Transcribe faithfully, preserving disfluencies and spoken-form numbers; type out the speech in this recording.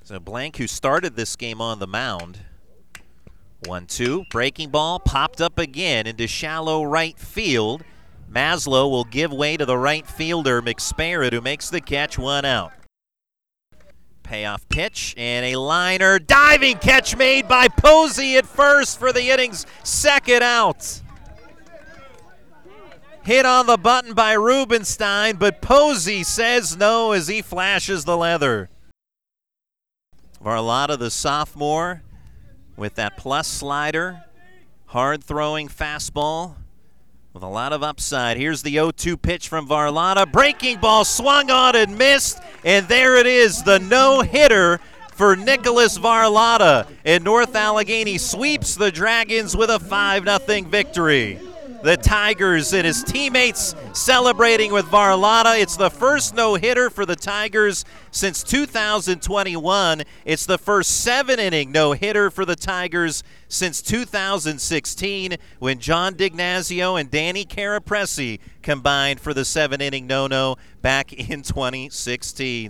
So Blank, who started this game on the mound. one two, breaking ball, popped up again into shallow right field. Maslow will give way to the right fielder, McSparrett, who makes the catch, one out. Payoff pitch and a liner, diving catch made by Posey at first for the inning's second out. Hit on the button by Rubenstein, but Posey says no as he flashes the leather. Varlata, the sophomore, with that plus slider, hard-throwing fastball with a lot of upside. Here's the oh two pitch from Varlata. Breaking ball swung on and missed, and there it is, the no-hitter for Nicholas Varlata. And North Allegheny sweeps the Dragons with a five nothing victory. The Tigers and his teammates celebrating with Varlata. It's the first no-hitter for the Tigers since two thousand twenty-one. It's the first seven-inning no-hitter for the Tigers since two thousand sixteen, when John Dignazio and Danny Carapresi combined for the seven-inning no-no back in twenty sixteen.